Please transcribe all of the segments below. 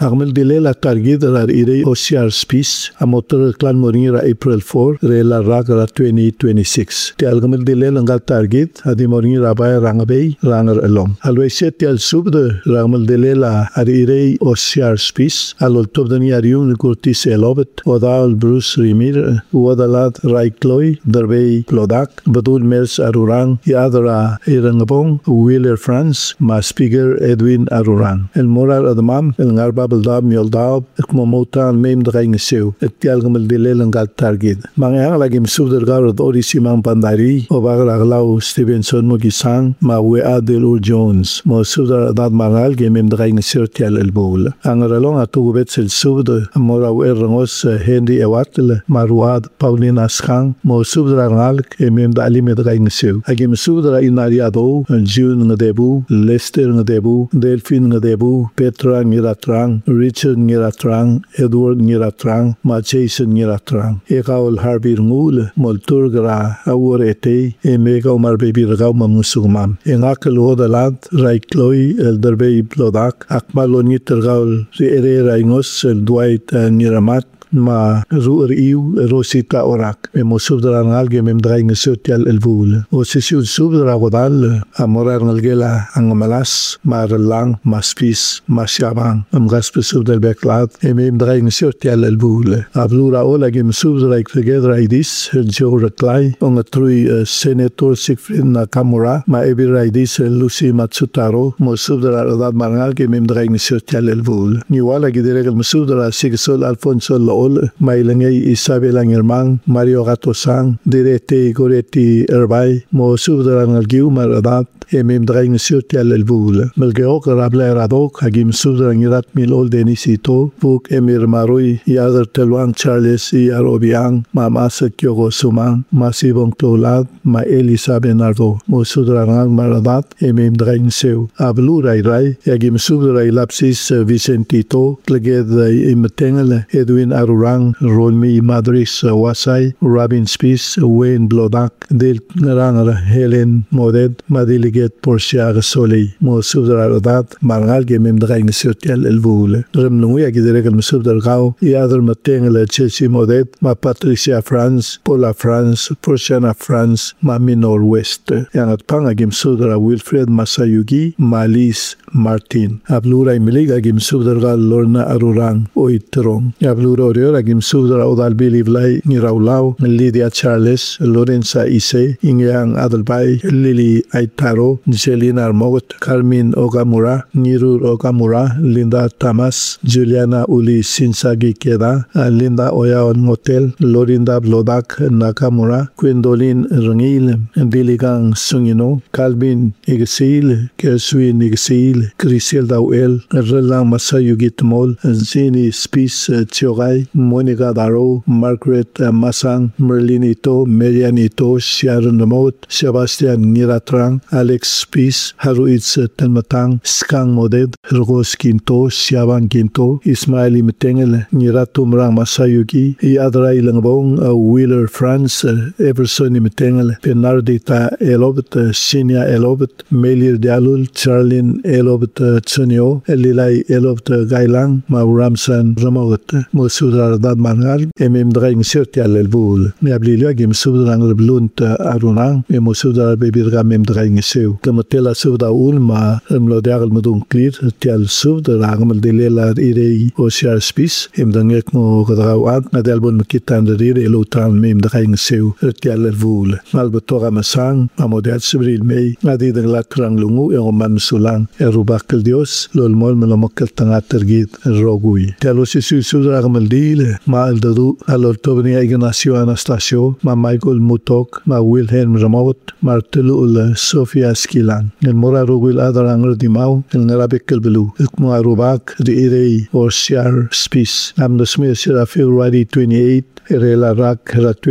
Agmel dile la target rar ire OCR Space a motor clan moringira April 4 re la raga 2026. Te algamel dile langal target adi moringira bay rangabay ranger alom. Alway set te al subde rangmel dile la ar ire OCR Space alol tobdani ariung ni kurtis elobet odal Bruce Rimir wadalat Raikloi derbay plodak badul mers arurang yadra irangabong Wheeler France ma speaker Edwin Arurang. El moral adamam el ngarba beldab mioldab ekmomotan mem draing seu etialgamel dile langal target. Mangyang lagi msubder garod orisi mang pandari o bagraglaw Stevenson Mogisang ma we Adel Ur Jones mo subder adad mangal gemem draing seu tial el bowl. Angaralong atugubet sel subder mora we rangos Henry Ewatle Maruad Paulina Skang mo subder angal gemem da alime draing seu. Agim subder inariado June ngadebu Lester ngadebu Delphine ngadebu Petra ngiratrang Richard ngiratrang Edward ngiratrang ma Jason ngiratrang ekaul harbir ngul moltur gra awor ete emega umar baby ragaw mamusugmam engakal odalat Raikloi el derbey plodak akmalon ngitergaul ere raingos el Dwight ngiramat ma ru'er iu rosita orak mo subdra ngal gemem draing sotial el vul o sesiu subdra godal amorar ngalgela angmalas marlang maspis masyabang amgasp subdal beklat emem draing sotial el vul ablura ola gem subdra together idis Joe Reclay on a trui senator Siegfried Nakamura ma ebi idis Lucy Matsutaro mo subdra rodad mangal gemem draing sotial el vul ni wala gidereg subdra Sigsol Alfonso Mailangay Isabel Angirmang, Mario Gatosang, Direte Goreti Erbay, mo subdaran algiu maradat, emem draing sirtial el vul. Melgeok rabla eradok, hagim subdaran irat mil ol denisito, vuk emir marui, yadar telwang Charles y arobiang, ma masa kyogo sumang, ma sibong klolad, ma Elisabeth Nardo, mo subdaran maradat, emem draing seu. Ablu rai, hagim subdaran lapsis Vicentito, pleged imetengel Edwin Arurang, Rolmi Madris Wasay, Robin Spies, Wayne Blodak, Del Ranger Helen Moded, Madiliget Porcia Soleil, Mo Subdaradat, Margal Gemem Draing Sirtial El Vule. Remlungui Agiderek Msubdar Gao, Yadr Matengel Chelsea Moded, Ma Patricia France, Paula France, Porciana France, Ma Minor West. Yangat Pang Agim Sudra Wilfred Masayugi, Malis Martin. Ablura Imilig Agim Subdar Gal Lorna Arurang, Oitrong. Ablura Orior Agim Subdra Odal Bilivlay, Niraulau, Lydia Charles, Lorenza Ise, Ingyang Adelbay, Lily Aitaro, Jelina Armogot, Carmen Ogamura, Nirur Ogamura, Linda Tamas, Juliana Uli Sinsagi Keda, Linda Oyaon Motel, Lorinda Blodak Nakamura, Gwendolyn Rangil, Diligang Sungino, Calvin Igsil, Kerswin Igsil, Griselda Uel, Relang Masayugit Mol, Zini Spies Tiogai, Monica Daro, Margaret Masang, Merlinito, Marianito, Sharon Mot, Sebastian Niratrang, Alex Spies, Haruitz Tenmatang, Skang Moded, Rogos Quinto, Siabang Quinto, Ismaili Metengel, Niratum Rang Masayugi, Yadra Ilangbong, Wheeler France, Everson Metengel, Bernardita Elobet, Sinia Elobet, Melir Dialul, Charlene Elobet Tsunio, Lilai Elobet Gailang, Mauramsan Ramogot, Musudar Dad Mangal, Emem Draing Sirtial El Vul, Miablilia Gim Sudrang Blunt Arunang, Emusudar Bebirga Mem Draing Seu, Kamatela Suda Ulma, Mlodeal Mudun Clear, Tial Sudar Angel Delela Irei, Ocear Spies, Emdangek Mo Gadrawad, Nadelbon Kitan the Rire Lutan Mem Draing Seu, Tial El Vul, Malbatora Masang, Amodat Sibril May, Nadidang Lakrang Lungu, Eroman Sulang, Erubakal Dios, Lolmol Melomokel Tangatergit, Rogui. Tialosi Sudar Maldile, Ma Aldadu, Alortobni Ignacio Anastasio, Ma Michael Mutok, Ma Wilhelm Ramot, Martelu Sofia Skilan, El Mora Rogul Adarang Dimau, El Narabek Belu, Ikmo Arubak, the Irei, or Siar Spies, Amdosmir Sira February 28, Erela Rak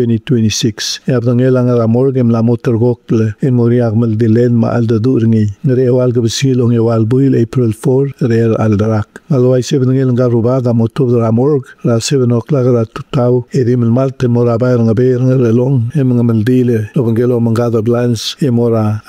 2026. Abdangelang Ramorgem la Motorgokle, in Moriag Maldilen Ma Aldadurni, Rewal Gabasilong Ewal Buil April 4, Real Aldarak. Alway 7 Garubada Motob Ramorg, La 7 o'clock Tutau, Edim Malte Morabay Ngaber Relong, Emangaldile, Lobangelo Mangada Blans, Emora Agedra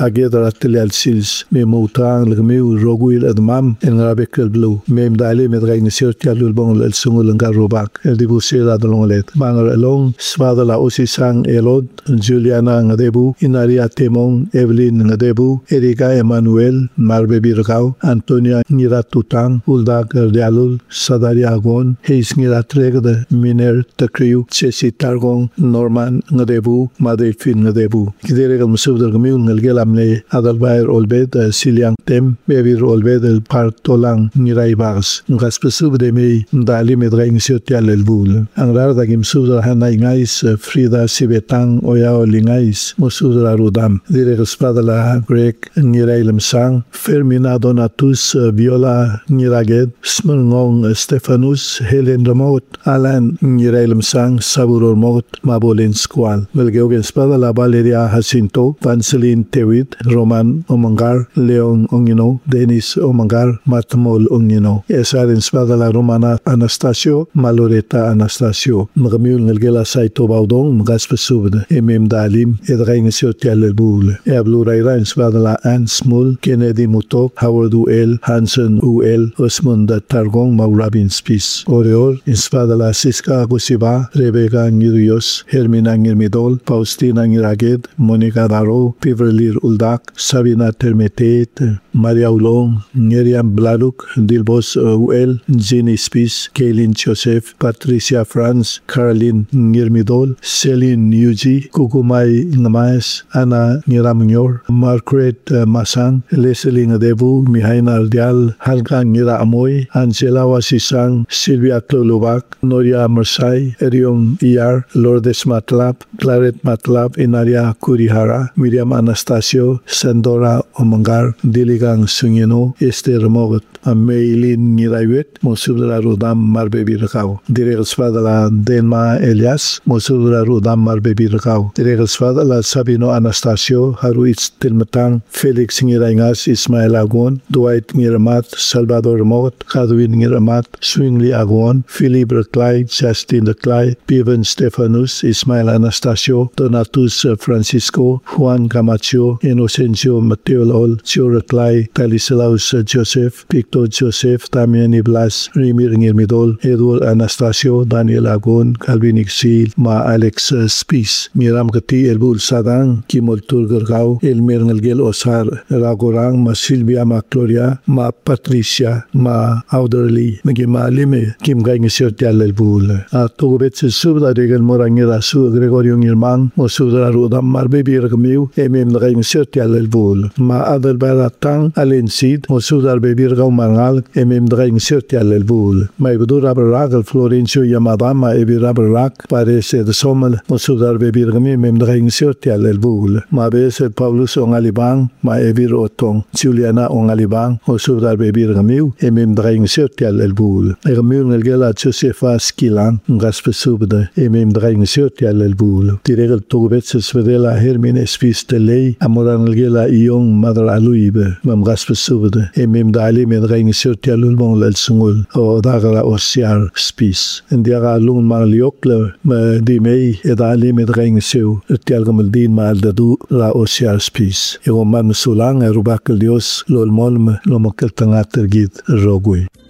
Atelial Sils memutang lagmiu roguil admam en rabekel blue mem dali med gain sirtial lulbong el sungul ngarubak el dibusela dolongolet bangar along svada la osisang elod Juliana ngadebu inaria temong Evelyn ngadebu Erika Emmanuel marbe birkau Antonia Niratutang Ulda Gardialul Sadaria Agon Heis Niratreg Miner Takriu Chesi Targong Norman ngadebu Madefin ngadebu kiderega musubdar gmiu ngelgelamne adalbair olbed Siliang Tem bebir olbed el partolang niraibags ngas pesubde me dali med gain sirtial el bul angrar dagim subdar hanai ngais Frida Sibetang oya olingais musudra rudam direk spadala grek nirailem sang Fermina Donatus Viola Niraged Smengong Stefanus Helen Ramot Alan nirailem sang Saburor Mot Mabolin Squal Belgeugen spadala Valeria Jacinto Vanselin Tewit Roman Omangar Leon Ongino Denis Omangar Matmol Ongino Esarin spadala Romana Anastasio Maloreta Anastasio Magamiul ngelgela Saito Baudong Magaspesubde Emem Dalim Edrain Sirtial el Bul Eblu Rairan spadala Ann Smul Kennedy Mutok Howard U.L. Hansen U.L. Osmond Targong Maurabin Spis Oreol Inspadala Siska Gusiba Rebecca Ngirios Hermina Ngirmidol Faustina Ngiraged Monica Daro Piverlir Uldak Sabina Termetet Maria Ulong Ngeriam Bladuk Dilbos U.L. Jenny Spis Kaylin Joseph Patricia Franz Caroline Ngirmidol Celine Yuji Kukumai Ngamas Ana Ngiramnyor Margaret Masang Leslie Ngadebu Mihaina Ardial Halka Ngira Amoy Angela Wasisang Silvia Klolubak Noria Mersai Eriong Iyar Lourdes Matlap Claret Matlap Inaria Kurihara Miriam Anastasio Sandora Omangar Diligang Sungino Esther Mogot Maylin Ngiraiwet Mosudra Rudam Marbebi Rakau Direk Spadala Denma Elias Mosudra Rudam Marbebi Rakau Direk Spadala Sabino Anastasio Haruitz Tilmatang Felix Ngiraingas Ismail Agon Dwight Ngiramat Salvador Mot Kadwin Ngiramat Swingli Agon Philip Reclay Justin Reclay Piven Stefanus Ismail Anastasio Donatus Francisco Juan Camacho Inocencio Mateo Lol Chio Reclay Talislaus Joseph Victor Joseph Damian Iblas Rimir Ngirmidol Edward Anastasio Daniel Agon Calvin Ixil Ma Alex Spis Miram Kati Elbul Sadang Kimol Turgergau Elmer Ngelgel Osar Ragorang Ma Silvia Ma Gloria Ma Patricia Ma Auderly Magima Lime Kim Gaing Sirtial Elbul Atogobet Subda Regal Morangira Su Gregorio Ngirmang Mosudra Rudam Marbebi Ragmiu Emem Gaing Sirtial Elbul Ma Adel Baratang Alensid Mosudar Bebi Ragau Mangal Emem Gaing Sirtial Elbul Ma Ibdur Ragal Florencio Yamadama Ebi Rabarak Parece de Somal Mosudar Bebi Ragmi Mem Gaing Sirtial Elbul Ma Bese Paulus Ongalibang Ma Ebi Rotong Juliana Ongalibang Mosudar Bebi Ragmiu Emem Gaing Sirtial Elbul Ragmiu Ngelgela Josefa Skilan Ngaspesubde Emem Gaing Sirtial Elbul Direk Togobet Svedela Hermine Spis de Lei Amoran Ngelgela Iong Madar Aluibe Mam Gaspesubde Emem Dali Med Gaing Sirtial Ulbong Lel Sungul O Dagala Osiar Spis Indiaga Lung Marliokle Ma Dimei Edali Med Gaing Seu Tialgamaldin Ma Aldadu La Osiar Spis Ego Man Sulang Rubakal Dios Lol Molm Lomokel Tangater Gid Rogui